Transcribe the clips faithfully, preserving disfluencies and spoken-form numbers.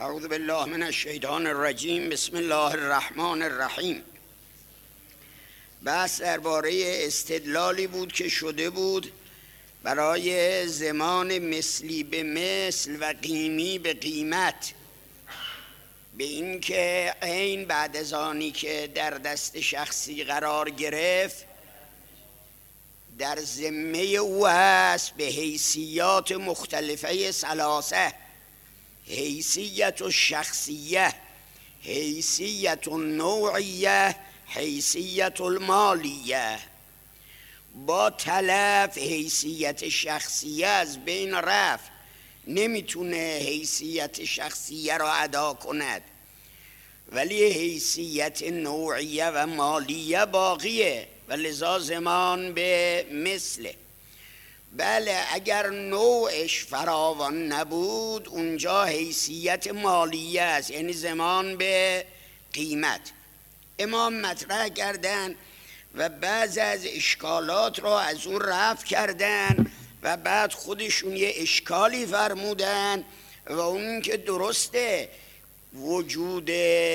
اعوذ بالله من الشیطان الرجیم. بسم الله الرحمن الرحیم. بحث درباره استدلالی بود که شده بود برای زمان مثلی به مثل و قیمی به قیمت، به این که عین بعد از آنی که در دست شخصی قرار گرفت در ذمه او است به حیثیات مختلفه ثلاثه: حیثیت الشخصیه، حیثیت النوعیه، حیثیت المالیه. با تلف حیثیت شخصیه از بین رفت، نمیتونه حیثیت شخصیه را ادا کند، ولی حیثیت نوعیه و مالیه باقیه و لذا زمان به مثله. بله، اگر نوعش فراوان نبود اونجا حیثیت مالیه است، یعنی زمان به قیمت. امام مطرح کردن و بعض از اشکالات را از اون رفع کردن و بعد خودشون یه اشکالی فرمودن و اون که درسته وجود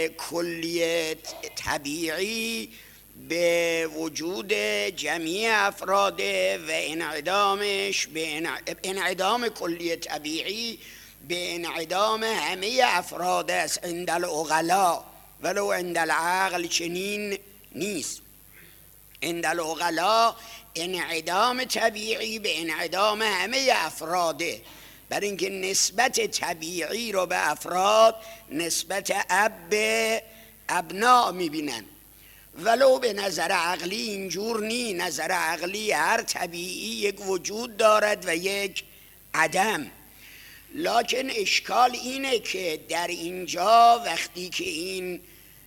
کلی طبیعی به وجود جمیع افراد و انعدامش به انعدام کلی طبیعی به انعدام همه افراد است عند العقلاء، ولو عند العقل چنین نیست. عند العقلاء انعدام طبیعی به انعدام همه افراده، بر اینکه نسبت طبیعی رو به افراد نسبت اب به ابنا میبینن، ولو به نظر عقلی اینجور نی. نظر عقلی هر طبیعی یک وجود دارد و یک عدم. لکن اشکال اینه که در اینجا وقتی که این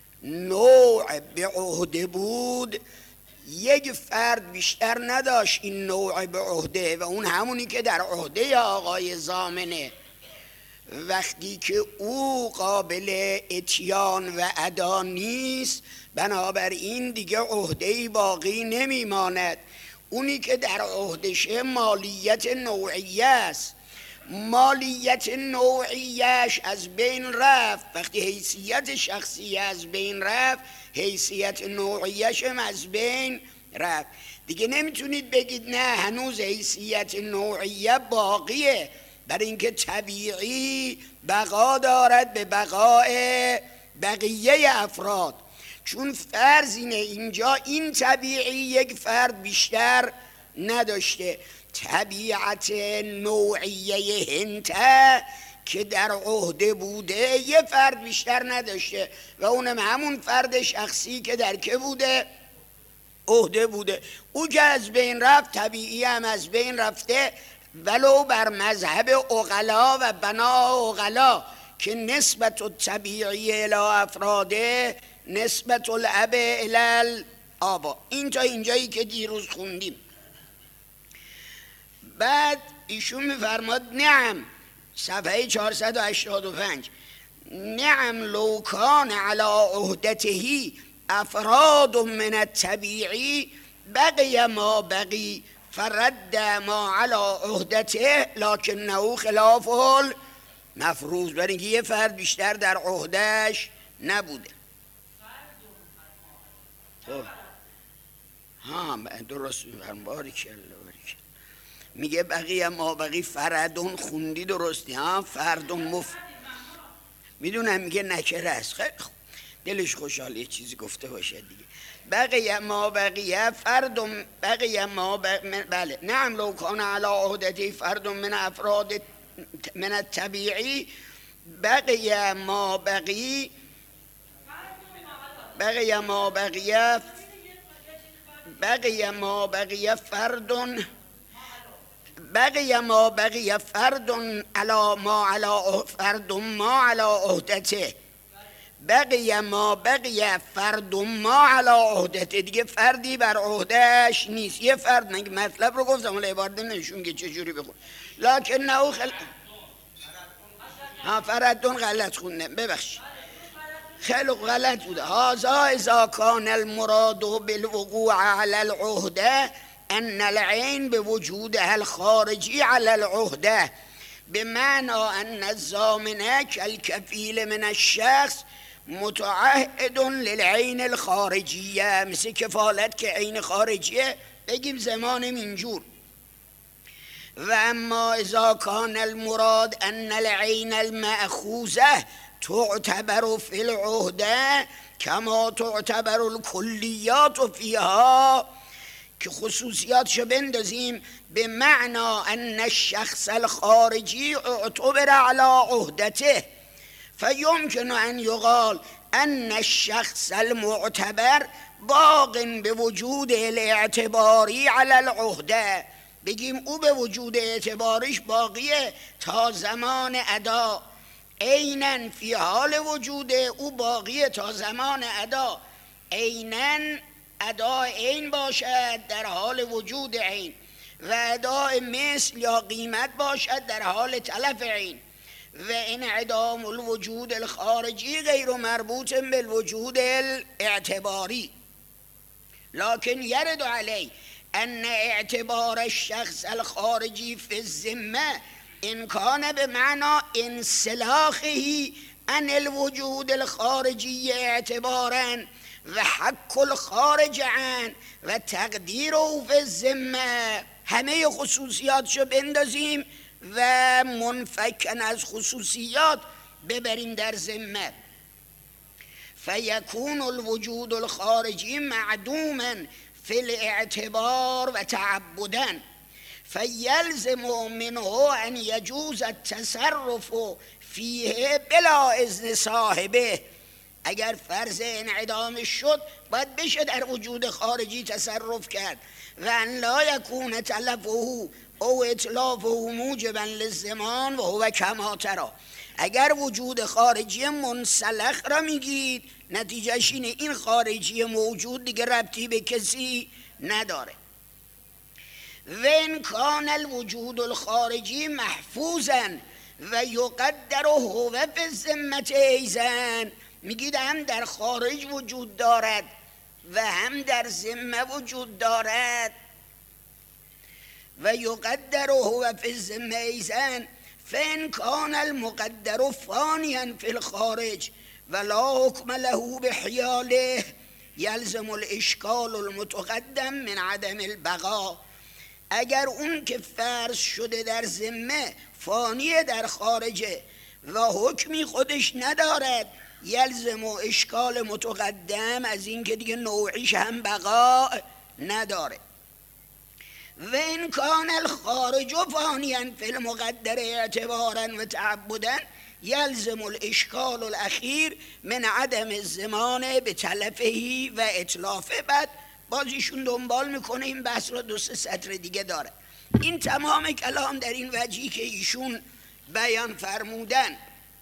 نوع به عهده بود یک فرد بیشتر نداشت این نوع به عهده و اون همونی که در عهده آقای ضامنه. وقتی که او قابل اتیان و ادا نیست بنابراین دیگه عهده‌ای باقی نمیماند. اونی که در عهدشه مالیت نوعیه است، مالیت نوعیش از بین رفت. وقتی حیثیت شخصی از بین رفت حیثیت نوعیش هم از بین رفت. دیگه نمیتونید بگید نه هنوز حیثیت نوعیه باقیه، برای اینکه طبیعی بقا دارد به بقای بقیه افراد. چون فرض اینه اینجا این طبیعی یک فرد بیشتر نداشته. طبیعت نوعیه هنته که در عهده بوده یه فرد بیشتر نداشته و اونم همون فرد شخصی که در که بوده؟ عهده بوده. او که از بین رفت طبیعی هم از بین رفته، ولو بر مذهب عقلا و بنا عقلا که نسبت الطبیعی الی افراده نسبت الاب الی الآبا. این تا اینجایی که دیروز خوندیم. بعد ایشون میفرماد نعم، صفحه چهارصد و هشتاد و پنج، نعم لو کان علی عهدته افراد من الطبیعی بقی ما بقی فرد ما علی عهدته لکنه خلاف المفروض. برای اینکه یه فرد بیشتر در عهدهش نبوده. خب ها درست میفرم. باریکالله باریکالله. میگه بقیه ما بقی فردون خوندی درستی ها؟ فردون مف میدونم میگه نکره است. خیلی خوب، دلش خوشحال یه چیزی گفته باشه دیگه. بقیه ما بقیه فردون بقیه ما بق... بله نعم لو کان علی عهدتی فرد من افراد من الطبیعی بقیه ما بقی بقیه ما بقیه بقیه ما بقیه فردون بقی ما بقی فرد علی ما علی فرد ما علی عهدته بقی ما بقی فرد ما علی عهدته. دیگه فردی بر عهدهش نیست. یه فرد نگه مطلب رو گفتم ولی عبارت نشون که چجوری بخون. لکن نه خل... ها فردون غلط خوندم ببخش. خیلی غلط بوده. هذا اذا کان المراد بالوقوع علی العهده ان العین به وجودها الخارجی علی العهده به معنا ان الضامن کالکفیل من الشخص متعهد للعین الخارجیه، مثل کفالت که عین خارجیه بگیم زمانم اینجور. و اما اذا کان المراد ان العین المأخوذه تعتبر فی العهده کما تعتبر الکلیات فیها، که خصوصیاتشو بندازیم به معنا ان الشخص الخارجی اعتبر على عهدته، فیمکن ان یقال ان الشخص المعتبر باق به وجود الاعتباری علی العهده، بگیم او به وجود اعتباریش باقیه تا زمان ادا، عیناً فی حال وجود او باقیه تا زمان ادا، عیناً ادا عین باشد در حال وجود عین، و اداء مثل یا قیمت باشد در حال تلف عین، و انعدام الوجود الخارجی غیر مربوط بالوجود الاعتباری. لكن يرد عليه أن اعتبار الشخص الخارجي في الذمة إن كان بمعنى انسلاخه عن الوجود الخارجي اعتبارا وحق الخارج عن و تقدیره فی الذمه، همه خصوصیاتشو بندازیم و منفکن از خصوصیات ببریم در ذمه، فیکون الوجود الخارجی معدوما فی الاعتبار و تعبدا، فیلزم منه ان یجوز التصرف فیه بلا اذن صاحبه. اگر فرض انعدام شد باید بشه در وجود خارجی تصرف کرد، و ان لا یکون تلفه او اطلافه موجبا للزمان و هو کما تری. اگر وجود خارجی منسلخ را میگید نتیجهش اینه این خارجی موجود دیگه ربطی به کسی نداره. و ان کان الوجود الخارجی محفوظا و یقدر هو فی الذمه ایضا، میگید هم در خارج وجود دارد و هم در ذمه وجود دارد، و یقدر هو فی الذمه ایضا فان کان المقدر فانیا فی الخارج ولا حکم له بحیاله یلزم الاشکال المتقدم من عدم البقاء. اگر اون که فرض شده در ذمه فانی در خارجه و حکمی خودش ندارد، یلزم و اشکال متقدم از این که دیگه نوعیش هم بقا نداره. و این کان الخارج فانیا فی المقدر اعتبارا و تعبدا یلزم الاشکال الاخیر من عدم الزمان به تلفهی و اطلافه. بعد بازیشون دنبال میکنه این بحث رو دو سه سطر دیگه داره. این تمام کلام در این وجهی که ایشون بیان فرمودن.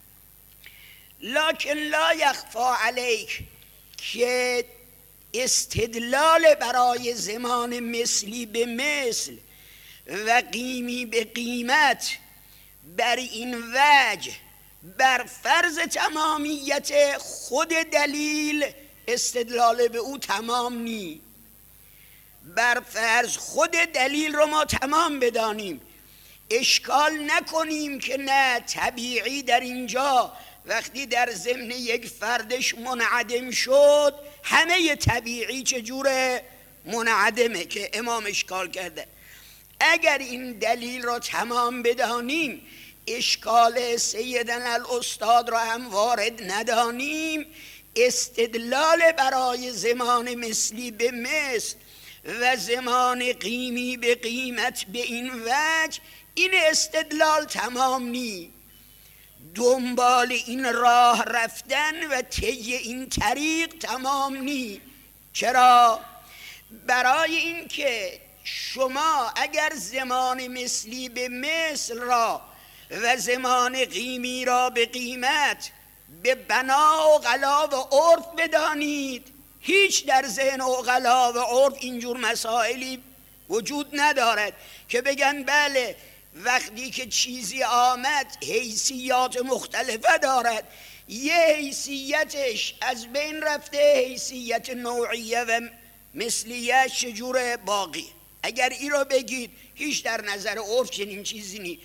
لکن لا یخفا علیک که استدلال برای زمان مثلی به مثل و قیمی به قیمت بر این وجه بر فرض تمامیت خود دلیل استدلال به او تمام نی. بر فرض خود دلیل رو ما تمام بدانیم، اشکال نکنیم که نه طبیعی در اینجا وقتی در ضمن یک فردش منعدم شد همه طبیعی چجوره منعدمه که امام اشکال کرده. اگر این دلیل را تمام بدانیم اشکال سیدنا الاستاد را هم وارد ندانیم، استدلال برای زمان مثلی به مثل و زمان قیمی به قیمت به این وجه این استدلال تمام نی. دنبال این راه رفتن و طی این طریق تمام نی. چرا؟ برای این که شما اگر زمان مثلی به مثل را و زمان قیمی را به قیمت به بنا و غلا و عرف بدانید، هیچ در ذهن عقلا و عرف اینجور مسائلی وجود ندارد که بگن بله وقتی که چیزی آمد حیثیات مختلفه دارد، یه حیثیتش از بین رفته، حیثیت نوعیه و مثلیه چجور باقی. اگر ای را بگید هیچ در نظر عرف چنین چیزی نی.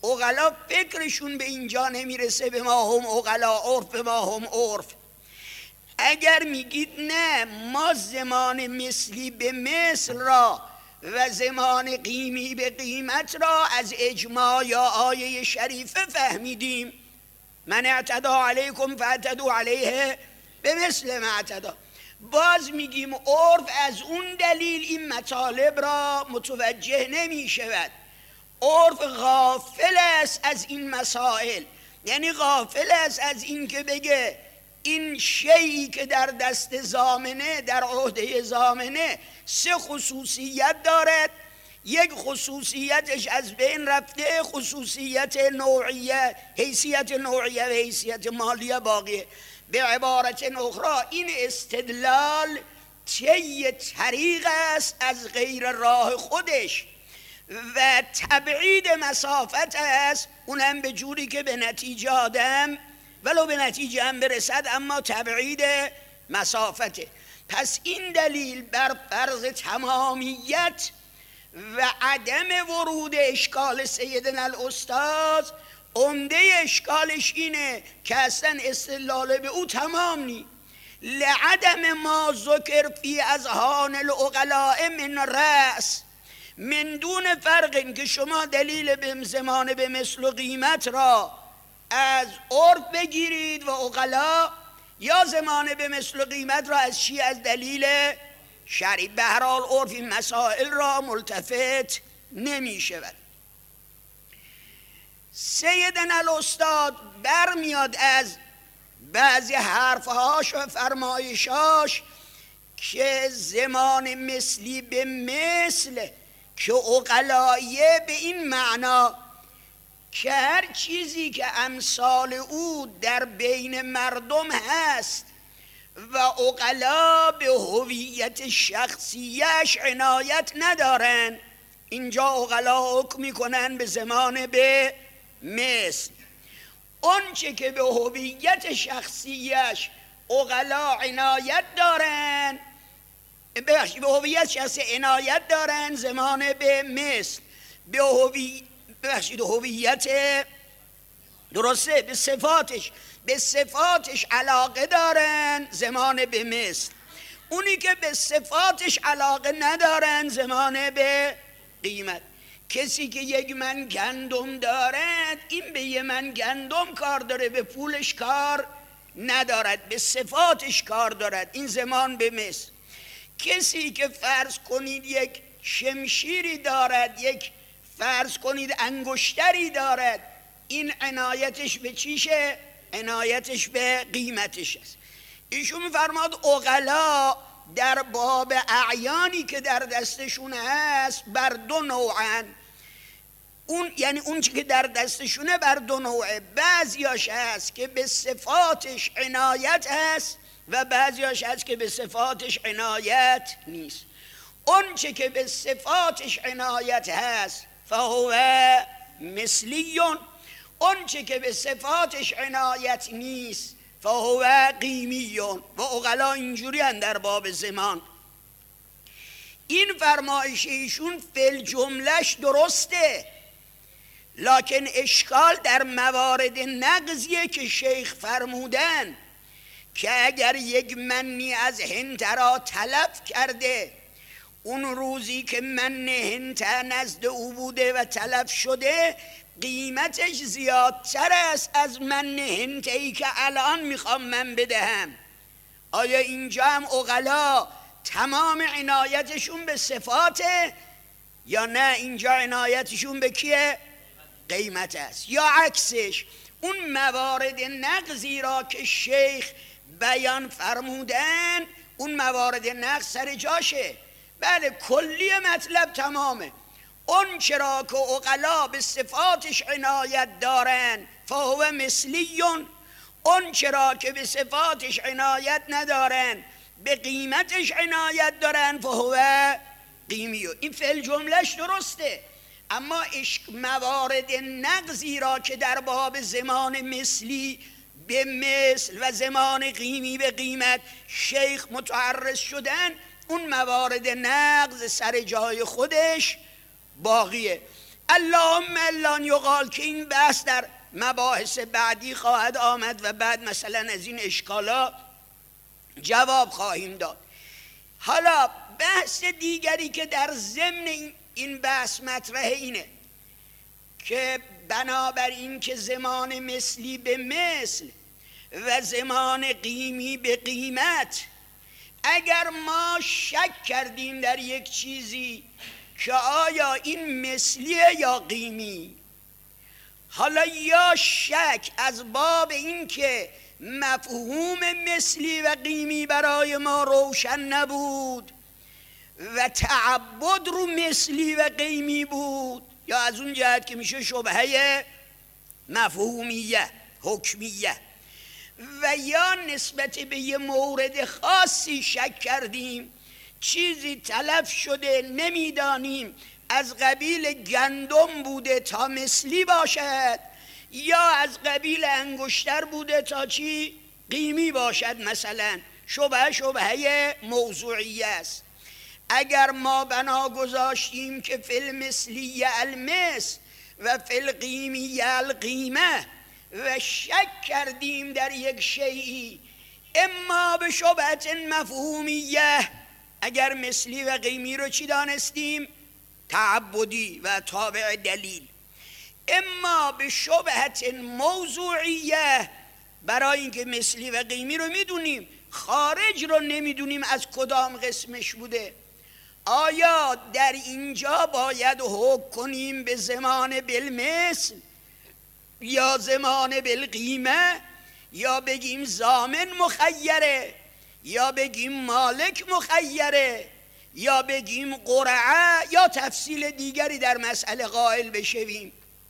عقلا فکرشون به اینجا نمیرسه به ما هم عقلا، عرف به ما هم عرف. اگر میگید نه ما زمان مثلی به مثل را و زمان قیمی به قیمت را از اجماع یا آیه شریفه فهمیدیم، من اعتدا علیکم فاعتدوا علیه به مثل ما اعتدا، باز میگیم عرف از اون دلیل این مطالب را متوجه نمی شود. عرف غافل است از این مسائل، یعنی غافل است از این که بگه این شیئی که در دست زامنه، در عهده زامنه سه خصوصیت دارد، یک خصوصیتش از بین رفته، خصوصیت نوعیه، حیثیت نوعیه و حیثیت مالیه باقیه. به عبارت اخرى این استدلال طی طریق است از غیر راه خودش و تبعید مسافت است، اونم به جوری که به نتیجه آدم ولو به نتیجه هم برسد اما تبعید مسافته. پس این دلیل بر فرض تمامیت و عدم ورود اشکال سیدنا الاستاذ، عمده اشکالش اینه که اصلا استدلال به او تمام نی. لعدم ما ذکر فی اذهان العقلاء من رأس، من دون فرق این که شما دلیل به زمان به مثل و قیمت را از عرف بگیرید و عقلا، یا زمان به مثل و قیمت را از چی؟ از دلیل شرعی. به هر حال عرف این مسائل را ملتفت نمی شود. سیدنا الاستاد برمیاد از بعضی حرفهاش و فرمایشاش که زمان مثلی به مثل که عقلایه به این معنا که هر چیزی که امثال او در بین مردم هست و عقلا به هویت شخصیش عنایت ندارن، اینجا عقلا حکم میکنن به زمان به مثل. اون چه که به هویت شخصیش عقلا عنایت دارن، به هویت شخصی عنایت دارن زمان به مثل، به هویت ببخشید هویت درسته به صفاتش به صفاتش علاقه دارن زمان به مثل. اونی که به صفاتش علاقه ندارن زمان به قیمت. کسی که یک من گندم دارد این به یک من گندم کار داره، به پولش کار ندارد، به صفاتش کار دارد، این زمان به مثل. کسی که فرض کنید یک شمشیری دارد، یک فرض کنید انگشتری دارد، این عنایتش به چیشه؟ عنایتش به قیمتش است. ایشون می‌فرماد عقلا در باب اعیانی که در دستشون هست بر دو نوعن، اون یعنی اون چی که در دستشونه بر دو نوعه، بعضیاش هست که به صفاتش عنایت هست و بعضیاش هست که به صفاتش عنایت نیست. اون چی که به صفاتش عنایت هست فهو مثلیون، اون چی که به صفاتش عنایت نیست فهو قیمیون. و عقلا اینجوری هن در باب زمان. این فرمایش ایشون فل جملش درسته، لکن اشکال در موارد نقضیه که شیخ فرمودن که اگر یک منی از هنته را تلف کرده، اون روزی که من هنته نزد او بوده و تلف شده قیمتش زیادتر است از من هنته‌ای که الان میخوام من بدهم. آیا اینجا هم عقلا تمام عنایتشون به صفاته یا نه اینجا عنایتشون به کیه؟ قیمت است. یا عکسش اون موارد نقضی را که شیخ بیان فرمودن، اون موارد نقض سر جاشه، بله کلی مطلب تمامه. اون چرا که عقلا به صفاتش عنایت دارن فهو مثلیون، اون چرا که به صفاتش عنایت ندارن به قیمتش عنایت دارن فهو قیمیون. این فعل جملش درسته، اما عشق موارد نقضی را که در باب زمان مثلی به مثل و زمان قیمی به قیمت شیخ متعرض شدن، اون موارد نقض سر جای خودش باقیه. اللهم الا ان یقال که این بحث در مباحث بعدی خواهد آمد و بعد مثلا از این اشکالا جواب خواهیم داد. حالا بحث دیگری که در ضمن این بحث مطرح اینه که بنابر این که زمان مثلی به مثل و زمان قیمی به قیمت، اگر ما شک کردیم در یک چیزی که آیا این مثلیه یا قیمی، حالا یا شک از باب این که مفهوم مثلی و قیمی برای ما روشن نبود و تعبد رو مثلی و قیمی بود، یا از اون جهت که میشه شبهه مفهومیه حکمیه، و یا نسبت به یه مورد خاصی شک کردیم، چیزی تلف شده نمیدانیم از قبیل گندم بوده تا مثلی باشد یا از قبیل انگشتر بوده تا چی؟ قیمی باشد. مثلا شبهه شبهه موضوعی است. اگر ما بنا گذاشتیم که فی المثلی المثل و فی القیمی القیمه و شک کردیم در یک شیئی، اما به شبهت مفهومیه، اگر مثلی و قیمی رو چی دانستیم؟ تعبدی و تابع دلیل. اما به شبهت موضوعیه، برای اینکه مثلی و قیمی رو میدونیم، خارج رو نمیدونیم از کدام قسمش بوده. آیا در اینجا باید حکم کنیم به زمان بالمثل یا زمان بالقیمه، یا بگیم ضامن مخیره، یا بگیم مالک مخیره، یا بگیم قرعه، یا تفصیل دیگری در مسئله قائل بشویم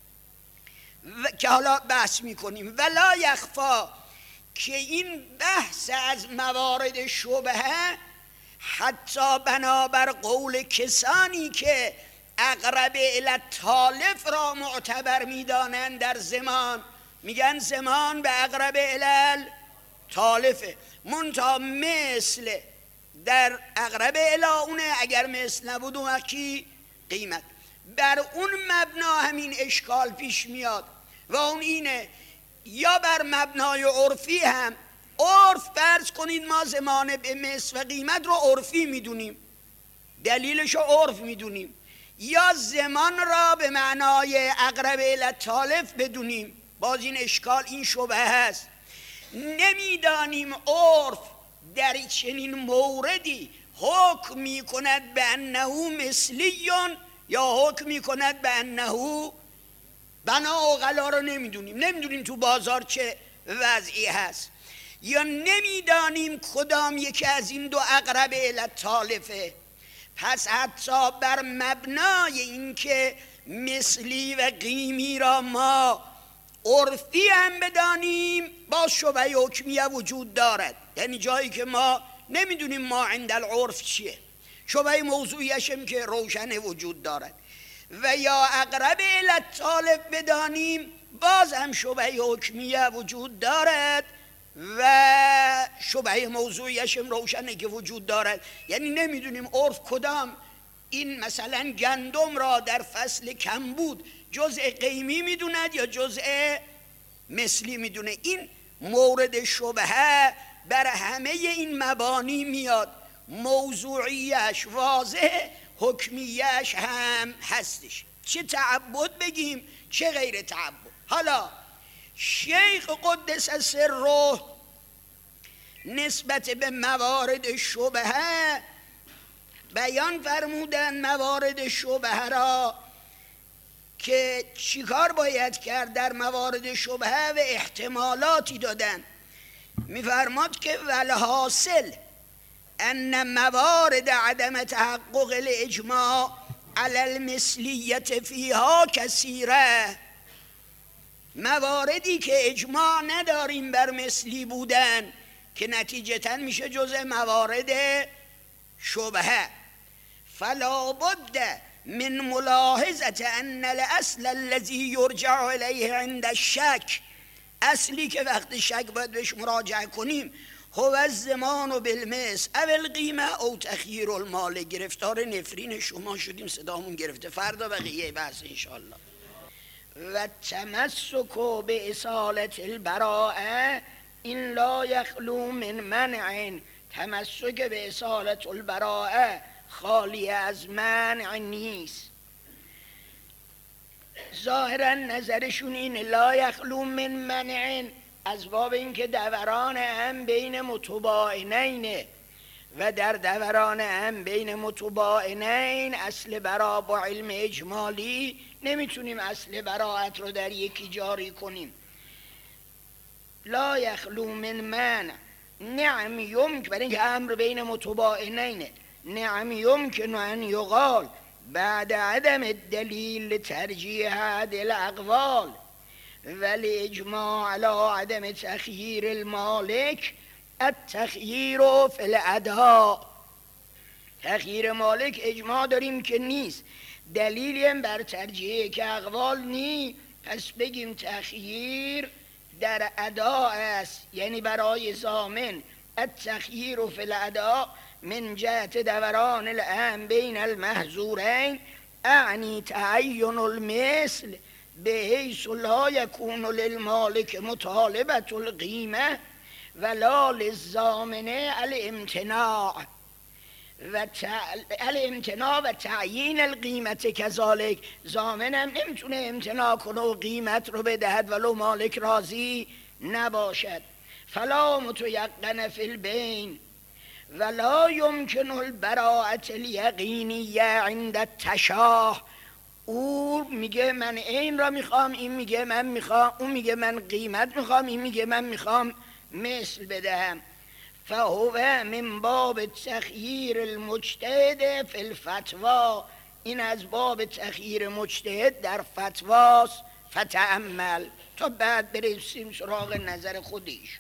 که حالا بحث میکنیم. ولا یخفا که این بحث از موارد شبهه حتی بنابر قول کسانی که اقرب الی التالف را معتبر میدانند در زمان، میگن زمان به اقرب الی التالفه، منتها مثل در اقرب الی اونه، اگر مثل نبود اون وقتی قیمت. بر اون مبنا همین اشکال پیش میاد و اون اینه، یا بر مبنای عرفی هم، عرف فرض کنید ما زمان به مثل و قیمت رو عرفی میدونیم، دلیلش رو عرف میدونیم، یا زمان را به معنای اقرب الی التالف بدونیم، باز این اشکال این شبهه هست. نمیدانیم عرف در چنین موردی حکم می کند به انه مثلیون یا حکم می کند به انه بنا اوغلا، رو نمیدونیم. نمیدونیم تو بازار چه وضعی هست، یا نمیدانیم کدام یکی از این دو اقرب الی التالفه. پس حتی بر مبنای اینکه مثلی و قیمی را ما عرفی هم بدانیم، با شبهه حکمیه وجود دارد. یعنی جایی که ما نمیدونیم ما عند العرف چیه، شبهه موضوعیش هم که روشن وجود دارد. و یا اقرب الی التالف بدانیم، باز هم شبهه حکمیه وجود دارد و شبهه موضوعیش هم روشنه که وجود دارد. یعنی نمیدونیم عرف کدام این مثلا گندم را در فصل کمبود جزء قیمی میدوند یا جزء مثلی میدونه. این مورد شبهه بر همه این مبانی میاد، موضوعیش واضح، حکمیش هم هستش، چه تعبد بگیم چه غیر تعبد. حالا شیخ قدس سره نسبت به موارد شبهه بیان فرمودن موارد شبهه را که چیکار باید کرد در موارد شبهه و احتمالاتی دادن. میفرماد که والحاصل ان موارد عدم تحقق الاجماع علی المثلیت فیها کثیره، مواردی که اجماع نداریم بر مثلی بودن که نتیجتاً میشه جزء موارد شبهه. فلا بد من ملاحظه ان الاصل الذي یرجع الیه عند الشک، اصلی که وقت شک باید بهش مراجعه کنیم، هو الزمان و بالمثل اول قیمه او تخییر المال. گرفتار نفرین شما شدیم، صدامون گرفته، فردا بقیه بحث انشاءالله. و تمسک به اصالت البراءه این لا یخلو من منع. تمسک به اصالت البراءه خالی از منع نیست. ظاهرا نظرشون این لا یخلو من منع از باب اینکه دوران هم بین متباینینه و در دوران هم بین متباینین اصل برا با علم اجمالی نمیتونیم اصل براعت رو در یکی جاری کنیم. لا یخلو من منع. نعم یمکن، برای اینکه امر بین متباینینه، نعم یمکن ان یقال بعد عدم الدلیل ترجیح هذه الاقوال ولی اجماع علی عدم تخییر المالک التخییر فی الاداء. تخییر مالک اجماع داریم که نیست، دلیلی هم بر ترجیح که اقوال نی، پس بگیم تخییر در اداء است، یعنی برای ضامن. التخییر فی الاداء من جهت دوران الام بین المحظورین اعنی تعین المثل به حیث لا یکون للمالک مطالبه القیمه ولا للضامن الامتناع و الامتناع و تعیین القیمت کذالک. ضامن هم نمیتونه امتناع کنه و قیمت رو بدهد ولو مالک راضی نباشد. فلا متیقن فی البین ولا یمکن البراءة الیقینیه عند التشاح. او میگه من این را میخوام، این میگه من میخوام، اون میگه من قیمت میخوام، این میگه من میخوام مثل بدهم. فهو من باب تخییر المجتهد فی الفتوا. این از باب تخییر مجتهد در فتواست. فتأمل تا بعد برسیم سراغ نظر خودش.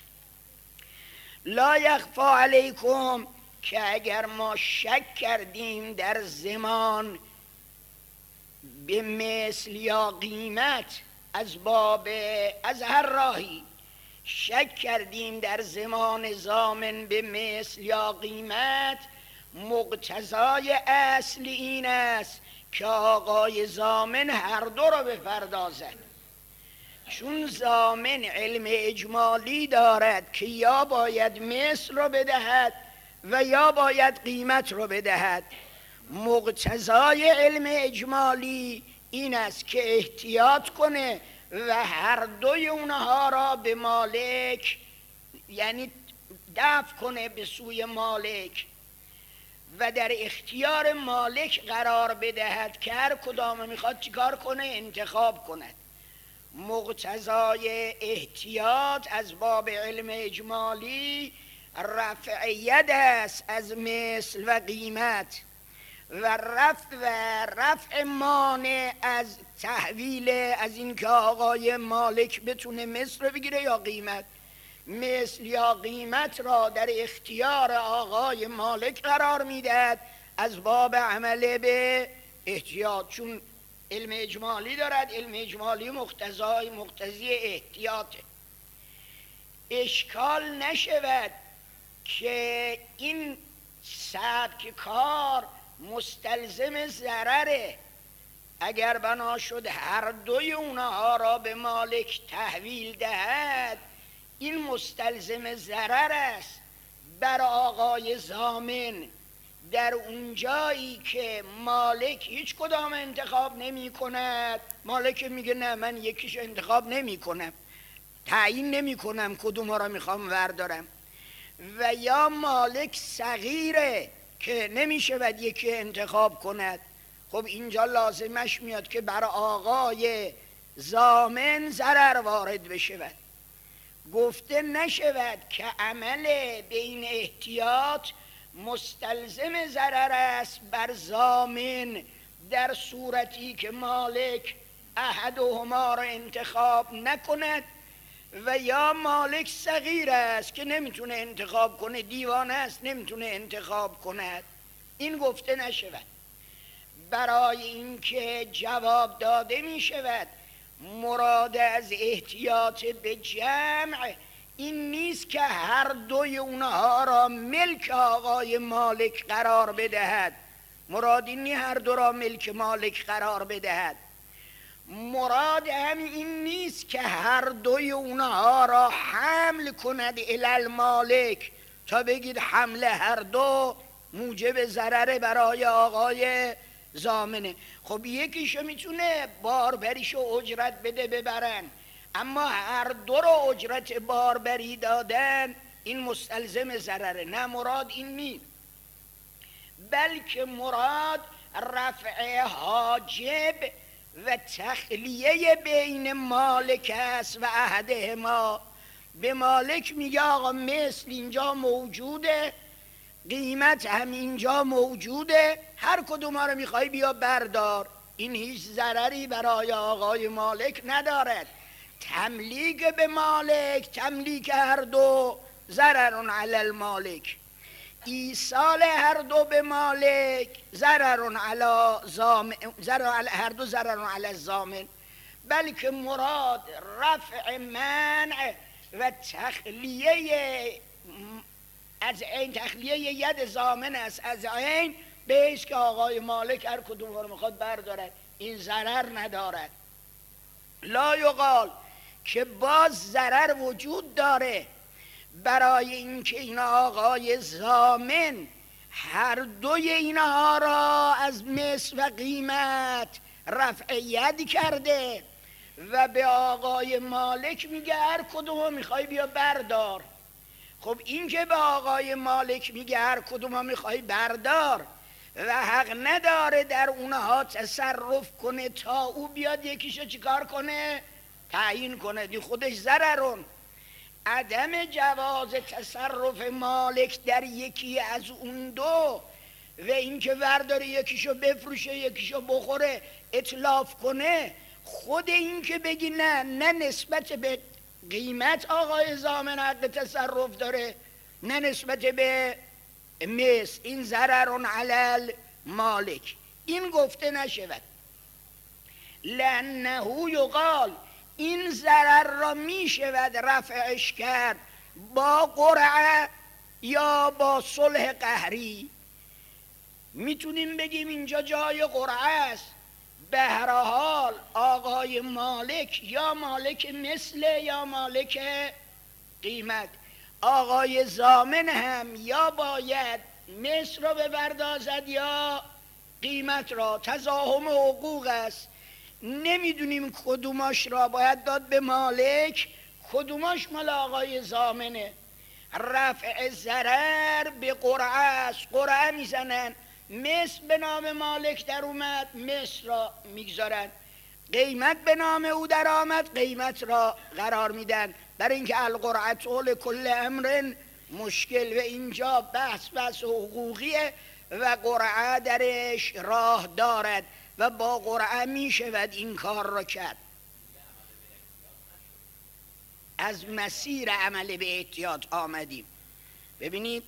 لا یخفا علیکم که اگر ما شک کردیم در زمان به مثل یا قیمت، از باب از هر راهی شک کردیم در زمان ضامن به مثل یا قیمت، مقتضای اصل این است که آقای ضامن هر دو را بپردازد. چون ضامن علم اجمالی دارد که یا باید مثل را بدهد و یا باید قیمت را بدهد، مقتضای علم اجمالی این است که احتیاط کنه و هر دوی اونها را به مالک، یعنی دفع کنه به سوی مالک و در اختیار مالک قرار بدهد که هر کدام میخواد چیکار کنه، انتخاب کند. مقتضای احتیاط از باب علم اجمالی رفع ید است از مثل و قیمت و رفع و رفع مانع از تحویل، از اینکه آقای مالک بتونه مثل رو بگیره یا قیمت. مثل یا قیمت را در اختیار آقای مالک قرار میدهد از باب عمل به احتیاط، چون علم اجمالی دارد. علم اجمالی مقتضای مقتضی احتیاطه. اشکال نشود که این سبک کار مستلزم ضرره. اگر بنا شد هر دوی اونها را به مالک تحویل دهد، این مستلزم ضرر است بر آقای ضامن در اون جایی که مالک هیچ کدام انتخاب نمی کند. مالک میگه نه من یکیش انتخاب نمی کنم، تعیین نمی کنم کدوم را میخوام وردارم، و یا مالک صغیره که نمیشه باید یکی انتخاب کند. خب اینجا لازمش میاد که بر آقای ضامن ضرر وارد بشود. گفته نشود که عمل به این احتیاط مستلزم ضرر است بر ضامن در صورتی که مالک احدهما را انتخاب نکند و یا مالک صغیر است که نمیتونه انتخاب کنه، دیوانه است نمیتونه انتخاب کند. این گفته نشود. برای اینکه جواب داده می شود مراد از احتیاط به جمع این نیست که هر دوی اونها را ملک آقای مالک قرار بدهد. مراد این نیست هر دو را ملک مالک قرار بدهد. مراد هم این نیست که هر دوی اونها را حمل کند الی المالک تا بگید حمل هر دو موجب ضرر برای آقای ضامنه. خب یکیشو میتونه باربریشو اجرت بده ببرن، اما هر دو رو اجرت باربری دادن این مستلزم ضرره. نه، مراد این نیست، بلکه مراد رفع حاجب و تخلیه بین مالک است و احدهما. به مالک میگه آقا مثل اینجا موجوده، قیمت هم اینجا موجوده، هر کدوم ها رو میخوای بیا بردار. این هیچ ضرری برای آقای مالک ندارد. تملیک به مالک، تملیک هر دو ضرر علی المالک، ایصال هر دو به مالک ضرر علی ضامن، ضرر هر دو ضرر علی الضامن. بلکه مراد رفع منع و تخلیه از عین، تخلیه ید ضامن است از عین بهش که آقای مالک هر کدوم رو میخواد بردارد، این ضرر ندارد. لا یقال که باز ضرر وجود داره برای اینکه این آقای ضامن هر دوی اینها را از مثل و قیمت رفع ید کرده و به آقای مالک میگه هر کدوم میخوای بیا بردار. خب این که به آقای مالک میگه هر کدوم میخوای بردار و حق نداره در اونها تصرف کنه تا او بیاد یکیشو چیکار کنه؟ تعیین کنه. دی خودش ضررون. عدم جواز تصرف مالک در یکی از اون دو و اینکه ورداره یکیشو بفروشه یکیشو بخوره اتلاف کنه، خود این که بگی نه نه نسبت به قیمت آقای ضامن حق تصرف داره نه نسبت به مثل، این ضرر علی المالک، این گفته نشود. لانه یقال این ضرر را می شود رفعش کرد با قرعه یا با صلح قهری. میتونیم بگیم اینجا جای قرعه است، به هر حال آقای مالک یا مالک مثل یا مالک قیمت، آقای ضامن هم یا باید مثل را بپردازد یا قیمت را. تزاحم حقوق است، نمیدونیم کدوماش را باید داد به مالک کدوماش مال آقای ضامنه. رفع ضرر به قرعه است، قرعه میزنن، مثل به نام مالک در اومد مثل را میگذارن، قیمت به نام او در آمد قیمت را قرار میدن، برای اینکه القرعه لکل امر مشکل و اینجا بحث بحث حقوقیه و قرعه درش راه دارد و با قرعه می شود این کار را کرد. از مسیر عمل به احتیاط آمدیم. ببینید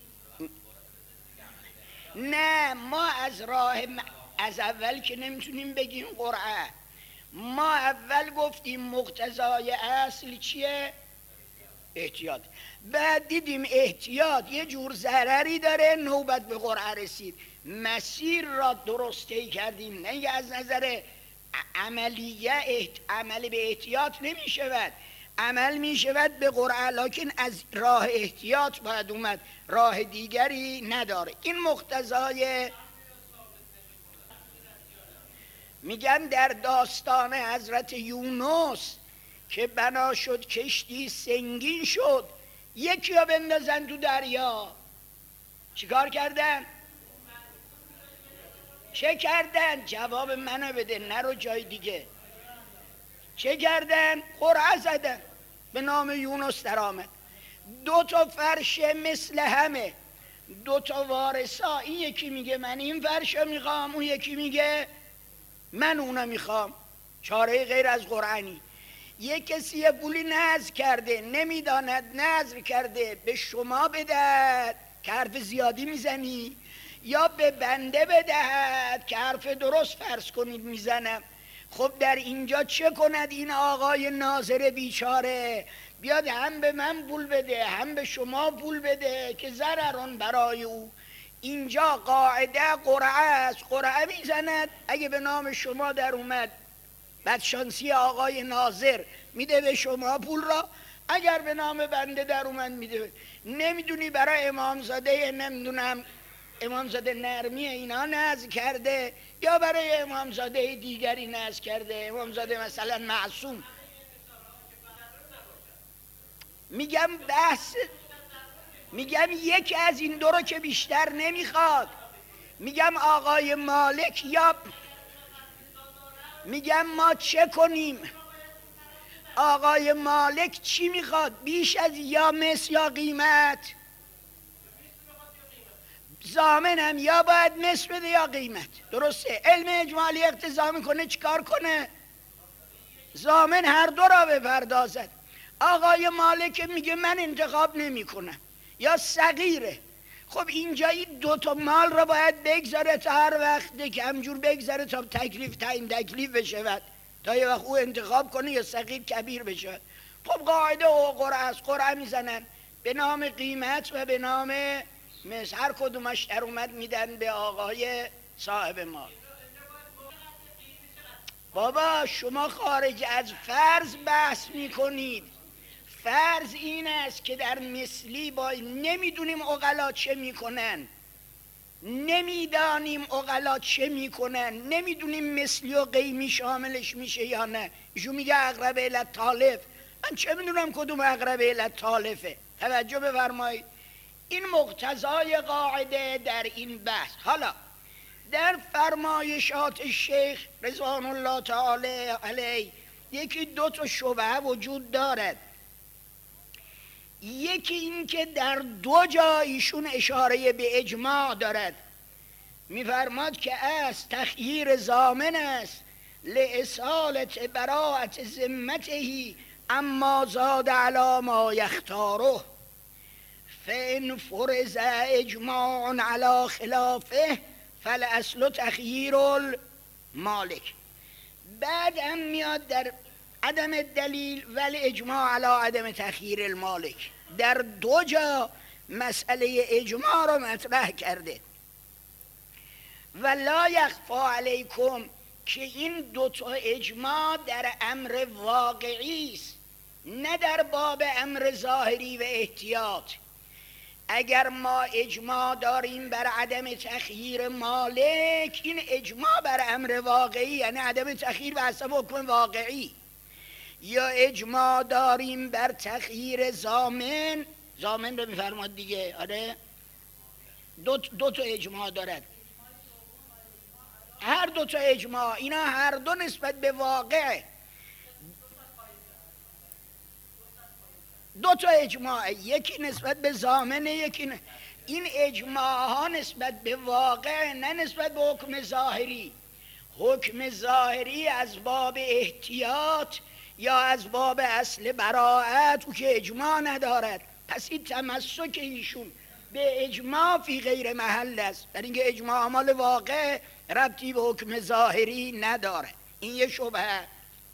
نه، ما از راه از اول که نمیتونیم بگیم قرعه، ما اول گفتیم مقتضای اصل چیه؟ احتیاط. بعد دیدیم احتیاط یه جور ضرری داره، نوبت به قرعه رسید، مسیر را درسته کردیم. نه از نظر عملیه عمل به احتیاط نمی شود، عمل می شود به قرعه، لکن از راه احتیاط باید اومد، راه دیگری نداره. این مقتضای، میگن در داستان حضرت یونس که بنا شد کشتی سنگین شد، یکی ها بندازن تو دریا، چیکار کردن؟ چه کردن؟ جواب منو بده، نرو جای دیگه. چه کردن؟ قرعه زدن، به نام یونس در آمد. دو تا فرش مثل همه، دو تا وارثا، این یکی میگه من این فرشو میخوام، اون یکی میگه من اونو میخوام، چاره غیر از قرعه نی. یک کسی یه پولی نذر کرده نمیداند نذر کرده، به شما بدهد که حرف زیادی میزنی، یا به بنده بدهد که حرف درست فرض کنید میزنم. خب در اینجا چه کند این آقای ناظر بیچاره؟ بیاد هم به من پول بده هم به شما پول بده که ضررون برای او. اینجا قاعده قرعه است، قرعه میزند، اگه به نام شما در اومد بدشانسی آقای ناظر میده به شما پول را، اگر به نام بنده در اومد میده. نمیدونی برای امامزاده نمیدونم امامزاده نرمی اینا نذر کرده یا برای امامزاده دیگری نذر کرده، امامزاده مثلا معصوم. میگم بحث میگم یکی از این دو رو که بیشتر نمیخواد. میگم آقای مالک یا میگم ما چه کنیم؟ آقای مالک چی میخواد؟ بیش از یا مثل یا قیمت؟ ضامنم یا باید مثل بده یا قیمت. درسته؟ علم اجمالی اقتضا میکنه چیکار کنه؟ ضامن هر دو را بپردازد. آقای مالک میگه من انتخاب نمی کنم یا صغیره. خب اینجا این دو تا مال را باید بگذاره تا هر وقت که همجور بگذاره تا تکلیف تعیین تکلیف بشود، تا یه وقت او انتخاب کنه یا صغیر کبیر بشود. خب قاعده و قرعه است، قرعه میزنن به نام قیمت و به نام مثل، هر کدومش در اومد میدن به آقای صاحب مال. بابا شما خارج از فرض بحث میکنید. فرض این است که در مثلی با نمیدونیم عقلا چه میکنن، نمیدانیم عقلا چه میکنن، نمیدونیم مثلی و قیمی شاملش میشه یا نه. ایشون میگه اقرب الی التالف، من چه میدونم کدوم اقرب الی التالفه. توجه بفرمایید، این مقتضای قاعده در این بحث. حالا در فرمایشات شیخ رضوان الله تعالی علیه یکی دو تا شبهه وجود دارد. یکی این که در دو جا ایشون اشاره به اجماع دارد، میفرماد که از تخییر ضامن است لإصالة براءة ذمته اما زاد علی ما یختاره فإن فرض اجماع علی خلافه فالاصل تخییر المالک. بعد هم میاد در عدم دلیل ولی اجماع علی عدم تخییر المالک. در دو جا مسئله اجماع رو مطرح کرده. و لا یخفا علیکم که این دو تا اجماع در امر واقعی است، نه در باب امر ظاهری و احتیاط. اگر ما اجماع داریم بر عدم تخییر مالک، این اجماع بر امر واقعی یعنی عدم تخییر و حسب حکم واقعی، یا اجماع داریم بر تخییر ضامن، ضامن رو میفرماد دیگه. آره دو, دو تا اجماع دارد، هر دو تا اجماع اینا هر دو نسبت به واقع. دو تا اجماع، یکی نسبت به ضامن، یکی نه. این اجماع ها نسبت به واقع نه نسبت به حکم ظاهری. حکم ظاهری از باب احتیاط یا از باب اصل براءت او که اجماع ندارد. پس این تمسک ایشون به اجماع فی غیر محل است، در اینکه اجماع مال واقع ربطی به حکم ظاهری نداره. این یه شبهه.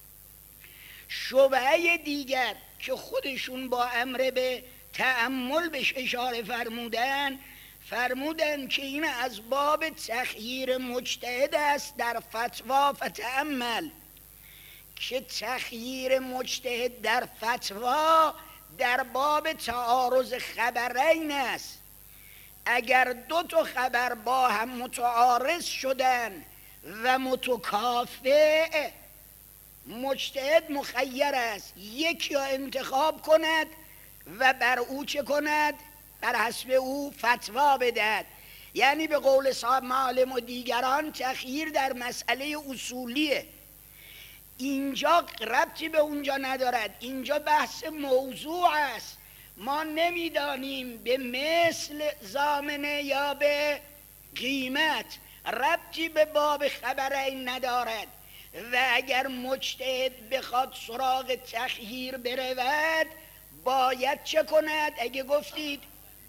شبهه دیگر که خودشون با امر به تأمل بهش اشاره فرمودن، فرمودن که این از باب تخییر مجتهد است در فتوا فتأمل، که تخییر مجتهد در فتوا در باب تعارض خبرین است. اگر دو تا خبر با هم متعارض شدن و متکافئ، مجتهد مخیر است یکی را انتخاب کند و بر او چه کند؟ بر حسب او فتوا بدهد. یعنی به قول صاحب معالم و دیگران تخییر در مسئله اصولیه. اینجا ربطی به اونجا ندارد، اینجا بحث موضوع است. ما نمیدانیم به مثل ضامنه یا به قیمت، ربطی به باب خبرین ندارد. و اگر مجتهد بخواد سراغ تخییر برود باید چه کند؟ اگه گفتید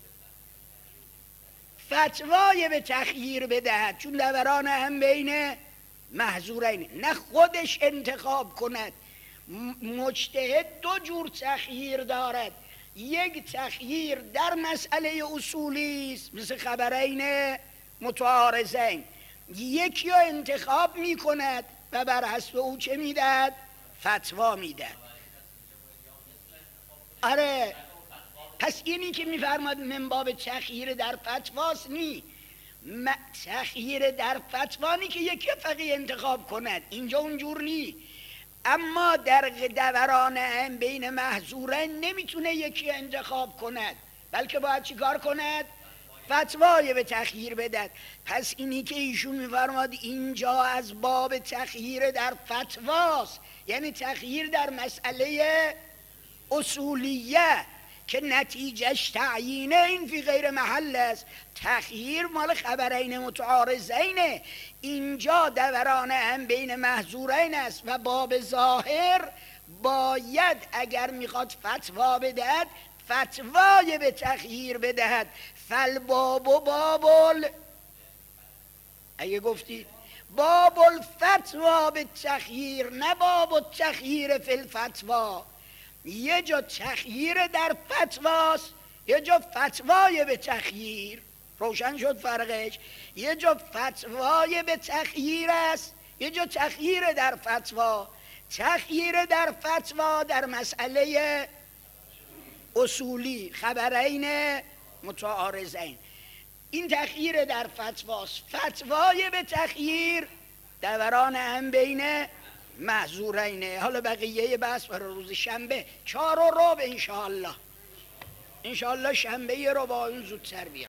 فتوای به تخییر بدهد، چون دوران هم بین محظورین، نه خودش انتخاب کند. مجتهد دو جور تخییر دارد، یک تخییر در مسئله اصولی است مثل خبرین متعارضین، یکی رو انتخاب می کند و بر حسب او چه میدهد؟ فتوا میدهد. آره، پس اینی که میفرماد من باب تخییر در فتواست نی، تخییر در فتوانی که یکی فقیه انتخاب کند، اینجا اونجور نی. اما در دوران هم بین محظورین نمیتونه یکی انتخاب کند، بلکه باید چی کار کند؟ فتوای به تخییر بدهد. پس اینی که ایشون میفرماد اینجا از باب تخییر در فتواست، یعنی تخییر در مسئله اصولیه که نتیجهش تعیینه، این فی غیر محل است. تخییر مال خبرین متعارضینه، اینجا دوران هم بین محظورین است و باب ظاهر باید اگر میخواد فتوا بدهد فتوای به تخییر بدهد. فالباب و بابل، اگه گفتی باب الفتوا به تخییر، نه باب التخییر فی الفتوا. یه جا تخییر در فتواست، یه جا فتوای به تخییر. روشن شد فرقش؟ یه جا فتوای به تخییر است، یه جا تخییر در فتوا. تخییر در فتوا در مسئله اصولی خبرین متعارضین، این تخییر در فتواست. فتوای به تخییر دوران هم بین محظورینه. حالا بقیه بحث برای روز شنبه چهار و ربع انشاءالله. انشاءالله شنبه رو با اون زودتر بیام.